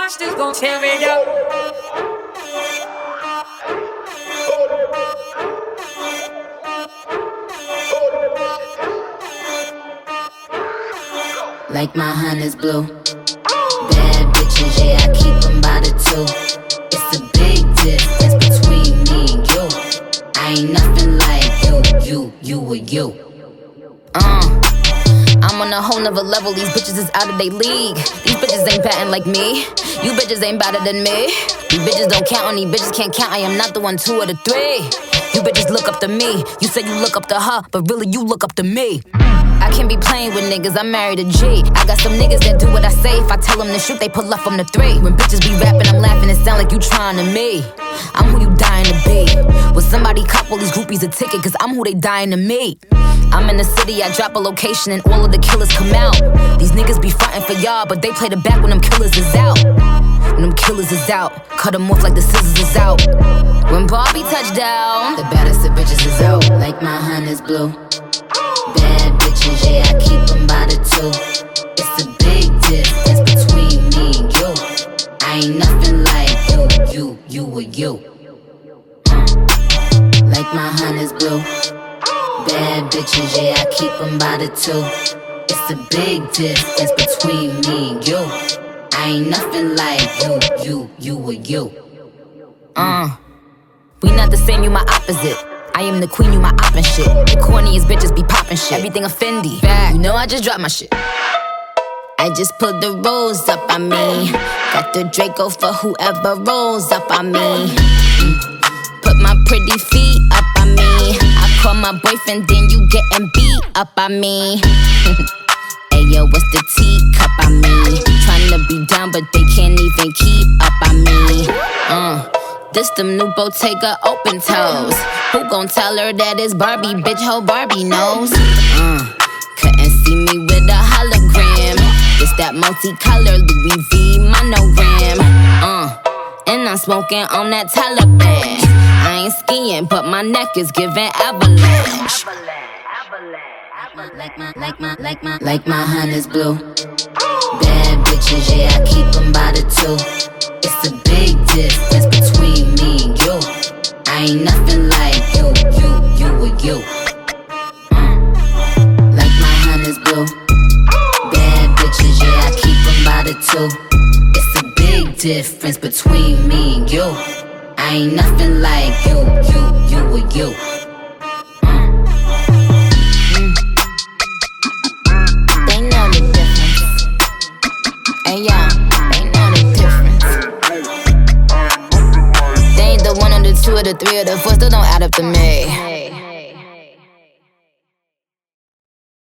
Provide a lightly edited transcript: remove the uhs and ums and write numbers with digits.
watch this gon' tear me down. Like my honey's blue. Bad bitches, yeah, I keep them by the two. It's a big difference between me and you. I ain't nothing like you or you. I'm on a whole nother level, these bitches is out of their league. These bitches ain't batting like me. You bitches ain't better than me. These bitches don't count on these bitches can't count. I am not the 1, 2, or the 3. You bitches look up to me. You say you look up to her, but really you look up to me. I can't be playing with niggas, I'm married to G. I got some niggas that do what I say. If I tell them to shoot, they pull up from the 3. When bitches be rapping, I'm laughing, it sound like you trying to me. I'm who you dying to be. Will somebody cop all these groupies a ticket, cause I'm who they dying to meet. I'm in the city, I drop a location and all of the killers come out. These niggas be frontin' for y'all, but they play the back when them killers is out. When them killers is out, cut them off like the scissors is out. When Barbie touched down, the baddest of bitches is out. Like my honey's blue. Bad bitches, yeah, I keep them by the two. It's a big difference between me and you. I ain't nothing like you or you. Like my honey's blue. Bad bitches, yeah, I keep them by the two. It's a big difference between me and you. I ain't nothing like you or you. We not the same, you my opposite. I am the queen, you my op and shit. The corniest bitches be poppin' shit. Everything a Fendi. You know I just dropped my shit. I just put the rolls up on me. Got the Draco for whoever rolls up on me. Put my pretty feet up on me. I call my boyfriend, then you getting beat up on me. Ayo, what's the teacup on me? Tryna be down, but they can't even keep up on me. This them new Bottega open toes. Who gon' tell her that it's Barbie? Bitch, ho Barbie knows. Couldn't see me with a hologram. It's that multicolored Louis V monogram. And I'm smoking on that Taliban. I ain't skiing, but my neck is giving avalanche. Like my honey's blue. Bad bitches, yeah, I keep them by the two. It's a big difference between me and you. I ain't nothing like you or you. Like my honey's blue. Bad bitches, yeah, I keep them by the two. It's a big difference between me and you. I ain't nothing like you or you. They know the difference. Hey, yeah, they know the difference. They ain't the 1 or the 2 or the 3 or the 4, still don't add up to me.